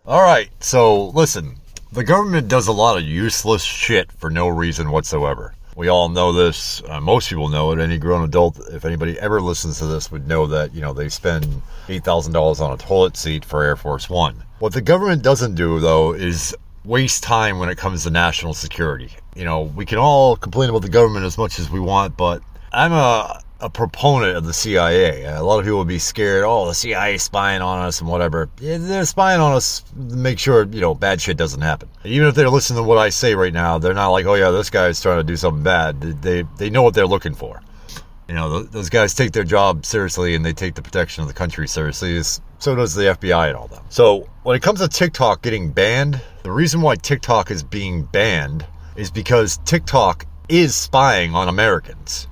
All right, so listen, the government does a lot of useless shit for no reason whatsoever. We all know this. Most people know it. Any grown adult, if anybody ever listens to this, would know that, they spend $8,000 on a toilet seat for Air Force One. What the government doesn't do, though, is waste time when it comes to national security. We can all complain about the government as much as we want, but I'm a proponent of the CIA. A lot of people would be scared, the CIA is spying on us and whatever. Yeah, they're spying on us to make sure, bad shit doesn't happen. Even if they're listening to what I say right now, they're not like, oh yeah, this guy's trying to do something bad. They know what they're looking for. Those guys take their job seriously and they take the protection of the country seriously. So does the FBI and all that. So when it comes to TikTok getting banned, the reason why TikTok is being banned is because TikTok is spying on Americans.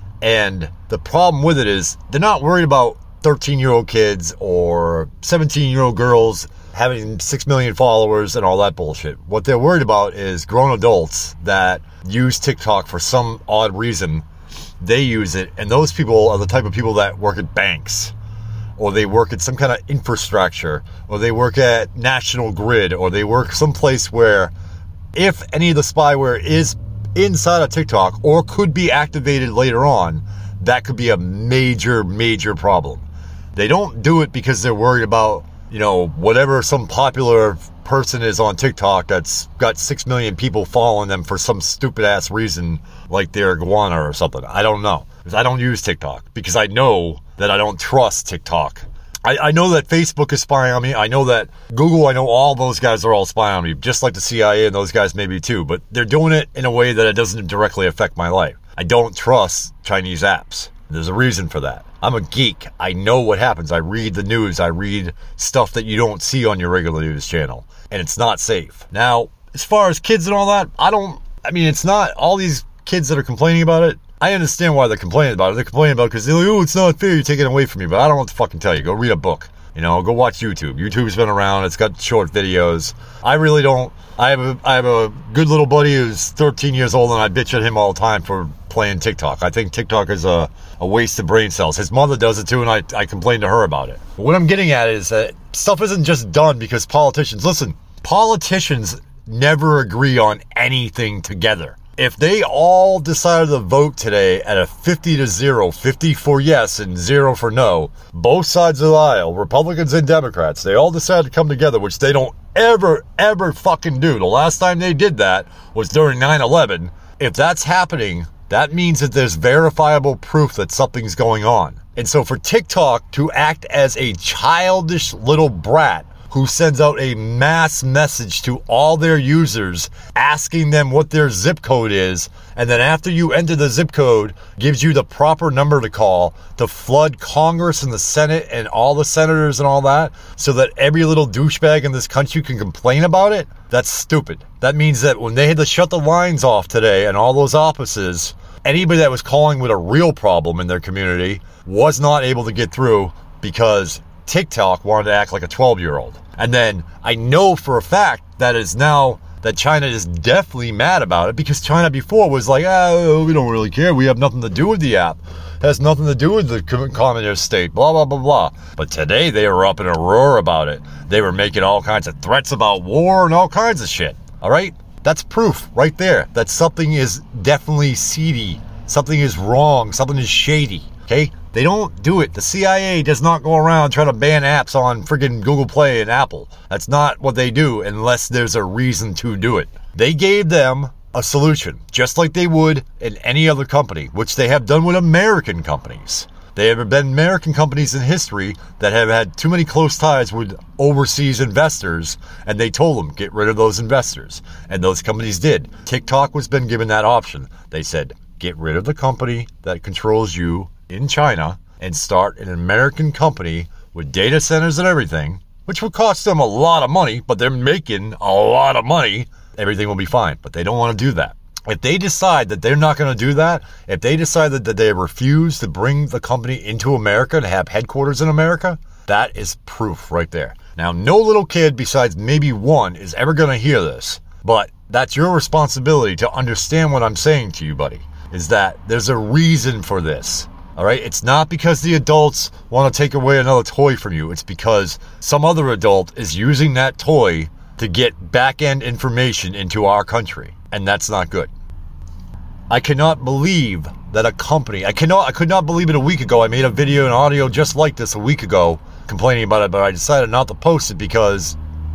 And the problem with it is they're not worried about 13-year-old kids or 17-year-old girls having 6 million followers and all that bullshit. What they're worried about is grown adults that use TikTok for some odd reason. They use it, and those people are the type of people that work at banks, or they work at some kind of infrastructure, or they work at National Grid, or they work someplace where if any of the spyware is inside of TikTok or could be activated later on, that could be a major, major problem. They don't do it because they're worried about, whatever some popular person is on TikTok that's got 6 million people following them for some stupid ass reason, like they're iguana or something. I don't know. Because I don't use TikTok because I know that I don't trust TikTok. I know that Facebook is spying on me. I know that Google, I know all those guys are all spying on me, just like the CIA and those guys maybe too. But they're doing it in a way that it doesn't directly affect my life. I don't trust Chinese apps. There's a reason for that. I'm a geek. I know what happens. I read the news. I read stuff that you don't see on your regular news channel. And it's not safe. Now, as far as kids and all that, it's not all these kids that are complaining about it. I understand why they're complaining about it. They're complaining about it because they're like, it's not fair, you're taking it away from me. But I don't know what to fucking tell you. Go read a book. Go watch YouTube. YouTube's been around. It's got short videos. I really don't. I have a good little buddy who's 13 years old, and I bitch at him all the time for playing TikTok. I think TikTok is a waste of brain cells. His mother does it too, and I complain to her about it. But what I'm getting at is that stuff isn't just done because politicians never agree on anything together. If they all decided to vote today at a 50-0, 50 for yes and 0 for no, both sides of the aisle, Republicans and Democrats, they all decided to come together, which they don't ever fucking do. The last time they did that was during 9/11. If that's happening, that means that there's verifiable proof that something's going on. And so for TikTok to act as a childish little brat who sends out a mass message to all their users asking them what their zip code is, and then after you enter the zip code, gives you the proper number to call to flood Congress and the Senate and all the senators and all that, so that every little douchebag in this country can complain about it, that's stupid. That means that when they had to shut the lines off today and all those offices, anybody that was calling with a real problem in their community was not able to get through because TikTok wanted to act like a 12-year-old. And then I know for a fact that is now that China is definitely mad about it, because China before was like, we don't really care. We have nothing to do with the app. It has nothing to do with the communist state, blah, blah, blah, blah. But today they were up in a roar about it. They were making all kinds of threats about war and all kinds of shit. All right? That's proof right there that something is definitely seedy. Something is wrong. Something is shady. Okay? They don't do it. The CIA does not go around trying to ban apps on friggin' Google Play and Apple. That's not what they do unless there's a reason to do it. They gave them a solution, just like they would in any other company, which they have done with American companies. There have been American companies in history that have had too many close ties with overseas investors, and they told them, get rid of those investors. And those companies did. TikTok was been given that option. They said, get rid of the company that controls you in China and start an American company with data centers and everything, which would cost them a lot of money, but they're making a lot of money. Everything will be fine, but they don't want to do that. If they decide that they're not going to do that, if they decide that they refuse to bring the company into America to have headquarters in America, that is proof right there. Now, no little kid besides maybe one is ever going to hear this, but that's your responsibility to understand what I'm saying to you, buddy, is that there's a reason for this. All right? It's not because the adults want to take away another toy from you. It's because some other adult is using that toy to get back-end information into our country. And that's not good. I cannot believe that a company, I could not believe it a week ago. I made a video and audio just like this a week ago complaining about it, but I decided not to post it because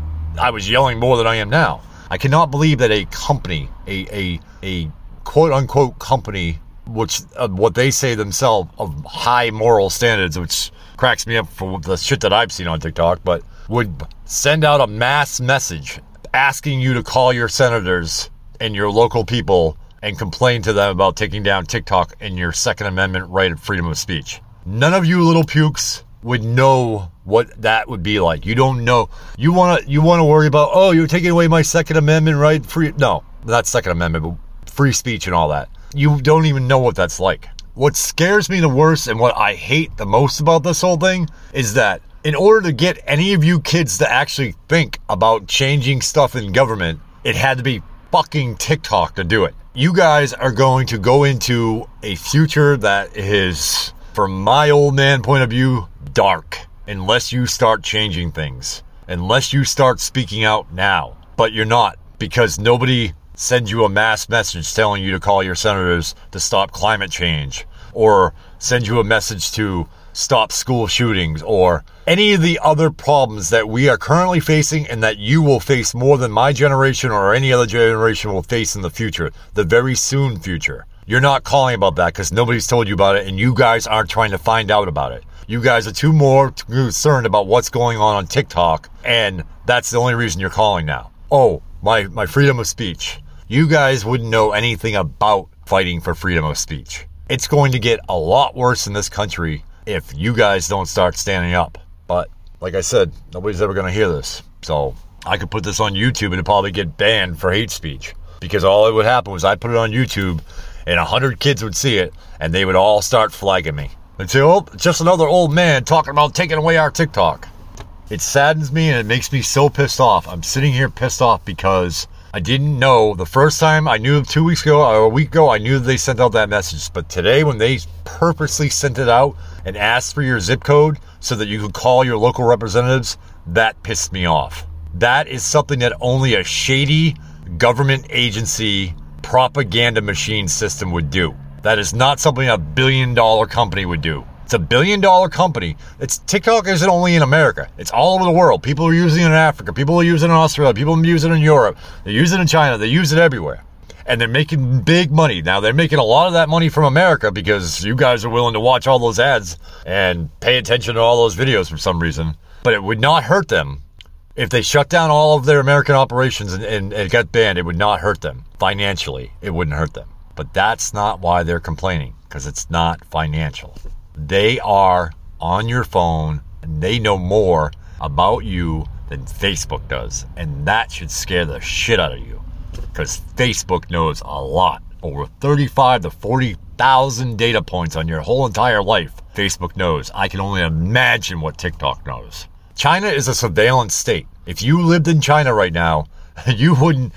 I was yelling more than I am now. I cannot believe that a company, a quote-unquote company, which what they say themselves of high moral standards, which cracks me up for the shit that I've seen on TikTok, but would send out a mass message asking you to call your senators and your local people and complain to them about taking down TikTok and your Second Amendment right of freedom of speech. None of you little pukes would know what that would be like. You don't know. You want to worry about, oh, you're taking away my Second Amendment right? No, not Second Amendment, but free speech and all that. You don't even know what that's like. What scares me the worst and what I hate the most about this whole thing is that in order to get any of you kids to actually think about changing stuff in government, it had to be fucking TikTok to do it. You guys are going to go into a future that is, from my old man point of view, dark, unless you start changing things, unless you start speaking out now. But you're not, because nobody sends you a mass message telling you to call your senators to stop climate change, or send you a message to stop school shootings, or any of the other problems that we are currently facing and that you will face more than my generation or any other generation will face in the future, the very soon future. You're not calling about that because nobody's told you about it, and you guys aren't trying to find out about it. You guys are too more concerned about what's going on TikTok, and that's the only reason you're calling now. Oh, my freedom of speech. You guys wouldn't know anything about fighting for freedom of speech. It's going to get a lot worse in this country if you guys don't start standing up. But like I said, nobody's ever going to hear this. So I could put this on YouTube and it'd probably get banned for hate speech, because all it would happen was I'd put it on YouTube and 100 kids would see it and they would all start flagging me. They'd say, oh, just another old man talking about taking away our TikTok. It saddens me and it makes me so pissed off. I'm sitting here pissed off because I didn't know. The first time I knew 2 weeks ago or a week ago, I knew they sent out that message. But today, when they purposely sent it out and asked for your zip code so that you could call your local representatives, that pissed me off. That is something that only a shady government agency propaganda machine system would do. That is not something a billion-dollar company would do. It's a billion-dollar company. TikTok isn't only in America. It's all over the world. People are using it in Africa. People are using it in Australia. People use it in Europe. They use it in China. They use it everywhere. And they're making big money. Now, they're making a lot of that money from America because you guys are willing to watch all those ads and pay attention to all those videos for some reason. But it would not hurt them if they shut down all of their American operations and it got banned. It would not hurt them financially. It wouldn't hurt them. But that's not why they're complaining, because it's not financial. They are on your phone and they know more about you than Facebook does. And that should scare the shit out of you, because Facebook knows a lot. Over 35 to 40,000 data points on your whole entire life. Facebook knows. I can only imagine what TikTok knows. China is a surveillance state. If you lived in China right now, you wouldn't,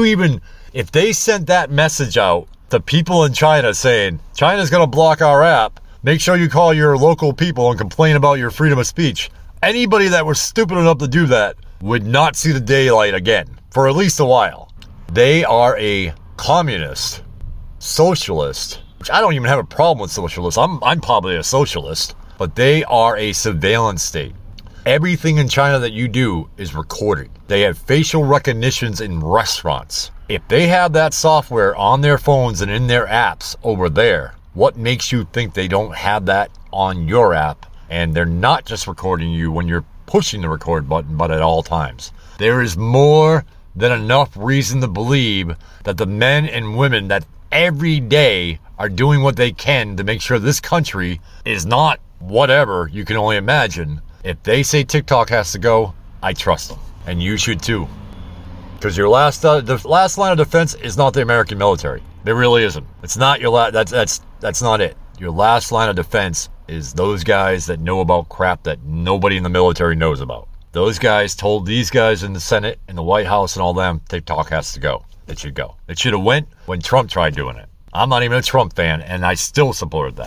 if they sent that message out to people in China saying, China's going to block our app, make sure you call your local people and complain about your freedom of speech. Anybody that was stupid enough to do that would not see the daylight again for at least a while. They are a communist, socialist, which I don't even have a problem with socialists. I'm probably a socialist, but they are a surveillance state. Everything in China that you do is recorded. They have facial recognitions in restaurants. If they have that software on their phones and in their apps over there, what makes you think they don't have that on your app? And they're not just recording you when you're pushing the record button, but at all times. There is more than enough reason to believe that the men and women that every day are doing what they can to make sure this country is not whatever you can only imagine. If they say TikTok has to go, I trust them. And you should too. Because the last line of defense is not the American military. It really isn't. It's not your that's not it. Your last line of defense is those guys that know about crap that nobody in the military knows about. Those guys told these guys in the Senate and the White House and all them, TikTok has to go. It should go. It should have went when Trump tried doing it. I'm not even a Trump fan, and I still supported that.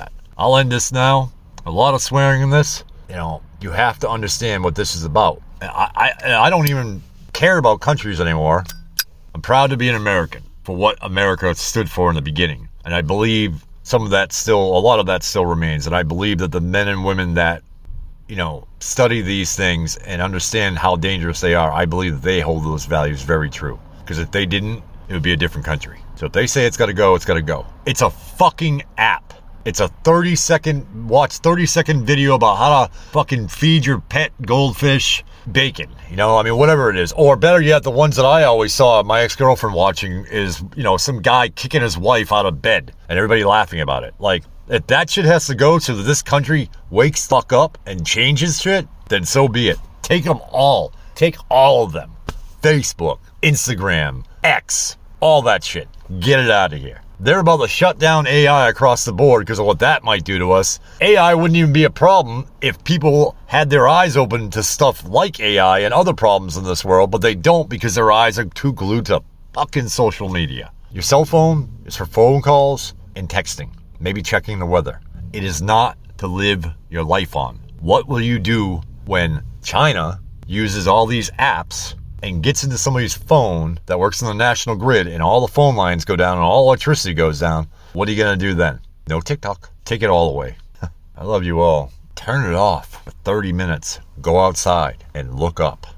I'll end this now. A lot of swearing in this. You know, you have to understand what this is about. I don't even care about countries anymore. I'm proud to be an American for what America stood for in the beginning. And I believe a lot of that still remains. And I believe that the men and women that, you know, study these things and understand how dangerous they are, I believe that they hold those values very true. Because if they didn't, it would be a different country. So if they say it's got to go, it's got to go. It's a fucking app. It's a 30-second video about how to fucking feed your pet goldfish bacon. You know, I mean, whatever it is. Or better yet, the ones that I always saw my ex-girlfriend watching is, you know, some guy kicking his wife out of bed and everybody laughing about it. Like, if that shit has to go so that this country wakes the fuck up and changes shit, then so be it. Take them all. Take all of them. Facebook, Instagram, X, all that shit. Get it out of here. They're about to shut down AI across the board because of what that might do to us. AI wouldn't even be a problem if people had their eyes open to stuff like AI and other problems in this world, but they don't because their eyes are too glued to fucking social media. Your cell phone is for phone calls and texting, maybe checking the weather. It is not to live your life on. What will you do when China uses all these apps and gets into somebody's phone that works on the national grid and all the phone lines go down and all electricity goes down? What are you going to do then? No TikTok. Take it all away. I love you all. Turn it off for 30 minutes. Go outside and look up.